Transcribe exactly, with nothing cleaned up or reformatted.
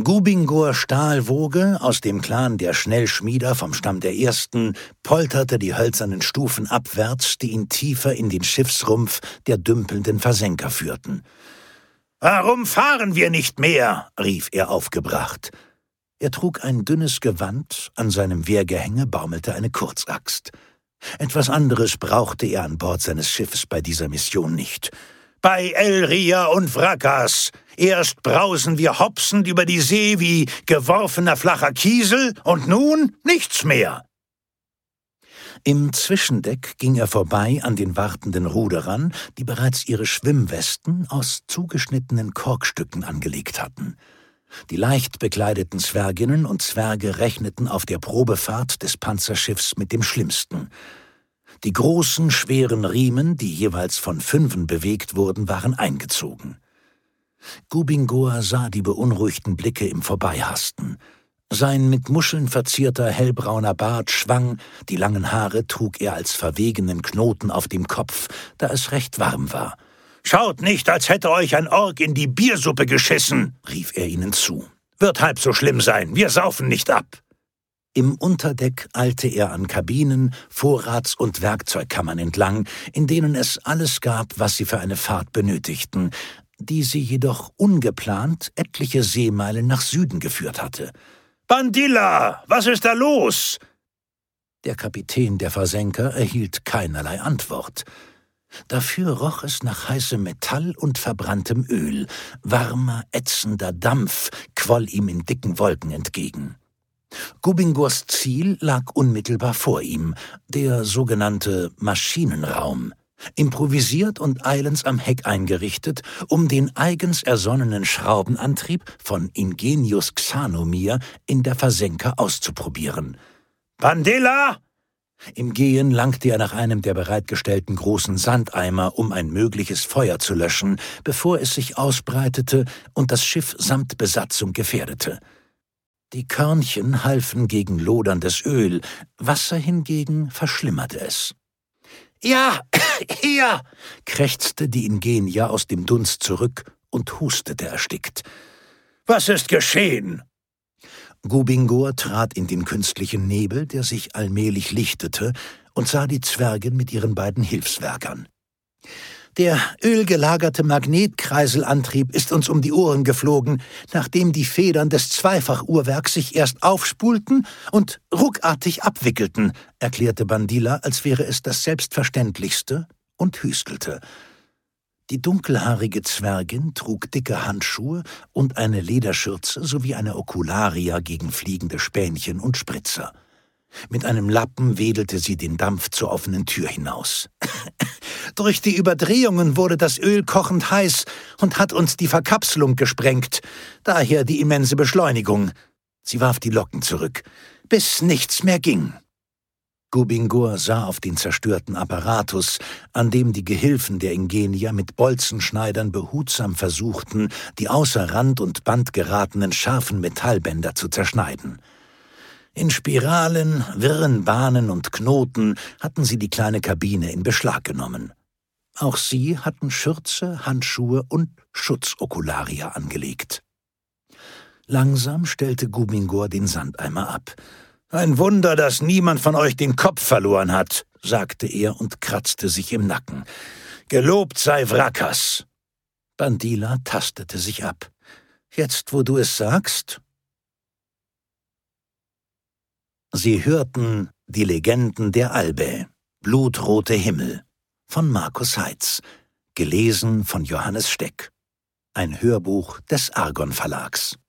Gubingor Stahlwoge aus dem Clan der Schnellschmieder vom Stamm der Ersten polterte die hölzernen Stufen abwärts, die ihn tiefer in den Schiffsrumpf der dümpelnden Versenker führten. »Warum fahren wir nicht mehr?« rief er aufgebracht. Er trug ein dünnes Gewand, an seinem Wehrgehänge baumelte eine Kurzaxt. Etwas anderes brauchte er an Bord seines Schiffes bei dieser Mission nicht. »Bei Elria und Wrakas. Erst brausen wir hopsend über die See wie geworfener flacher Kiesel und nun nichts mehr.« Im Zwischendeck ging er vorbei an den wartenden Ruderern, die bereits ihre Schwimmwesten aus zugeschnittenen Korkstücken angelegt hatten. Die leicht bekleideten Zwerginnen und Zwerge rechneten auf der Probefahrt des Panzerschiffs mit dem Schlimmsten. Die großen, schweren Riemen, die jeweils von Fünfen bewegt wurden, waren eingezogen. Gubingor sah die beunruhigten Blicke im Vorbeihasten. Sein mit Muscheln verzierter hellbrauner Bart schwang, die langen Haare trug er als verwegenen Knoten auf dem Kopf, da es recht warm war. »Schaut nicht, als hätte euch ein Ork in die Biersuppe geschissen«, rief er ihnen zu. »Wird halb so schlimm sein, wir saufen nicht ab.« Im Unterdeck eilte er an Kabinen, Vorrats- und Werkzeugkammern entlang, in denen es alles gab, was sie für eine Fahrt benötigten, die sie jedoch ungeplant etliche Seemeilen nach Süden geführt hatte. »Bandilla, was ist da los?« Der Kapitän der Versenker erhielt keinerlei Antwort. Dafür roch es nach heißem Metall und verbranntem Öl. Warmer, ätzender Dampf quoll ihm in dicken Wolken entgegen. Gubingors Ziel lag unmittelbar vor ihm, der sogenannte Maschinenraum, improvisiert und eilends am Heck eingerichtet, um den eigens ersonnenen Schraubenantrieb von Ingenius Xanomir in der Versenker auszuprobieren. »Bandilla!« Im Gehen langte er nach einem der bereitgestellten großen Sandeimer, um ein mögliches Feuer zu löschen, bevor es sich ausbreitete und das Schiff samt Besatzung gefährdete. Die Körnchen halfen gegen loderndes Öl, Wasser hingegen verschlimmerte es. »Ja, hier!« krächzte die Ingenia aus dem Dunst zurück und hustete erstickt. »Was ist geschehen?« Gubingor trat in den künstlichen Nebel, der sich allmählich lichtete, und sah die Zwergin mit ihren beiden Hilfswerkern. »Der ölgelagerte Magnetkreiselantrieb ist uns um die Ohren geflogen, nachdem die Federn des Zweifachuhrwerks sich erst aufspulten und ruckartig abwickelten«, erklärte Bandilla, als wäre es das Selbstverständlichste, und hüstelte. Die dunkelhaarige Zwergin trug dicke Handschuhe und eine Lederschürze sowie eine Okularia gegen fliegende Spänchen und Spritzer. Mit einem Lappen wedelte sie den Dampf zur offenen Tür hinaus. »Durch die Überdrehungen wurde das Öl kochend heiß und hat uns die Verkapselung gesprengt. Daher die immense Beschleunigung.« Sie warf die Locken zurück. »Bis nichts mehr ging.« Gubingor sah auf den zerstörten Apparatus, an dem die Gehilfen der Ingenia mit Bolzenschneidern behutsam versuchten, die außer Rand und Band geratenen scharfen Metallbänder zu zerschneiden. In Spiralen, wirren Bahnen und Knoten hatten sie die kleine Kabine in Beschlag genommen. Auch sie hatten Schürze, Handschuhe und Schutzokularia angelegt. Langsam stellte Gubingor den Sandeimer ab. »Ein Wunder, dass niemand von euch den Kopf verloren hat«, sagte er und kratzte sich im Nacken. »Gelobt sei Wrakas!« Bandilla tastete sich ab. »Jetzt, wo du es sagst?« Sie hörten Die Legenden der Albe, Blutrote Himmel, von Markus Heitz, gelesen von Johannes Steck. Ein Hörbuch des Argon Verlags.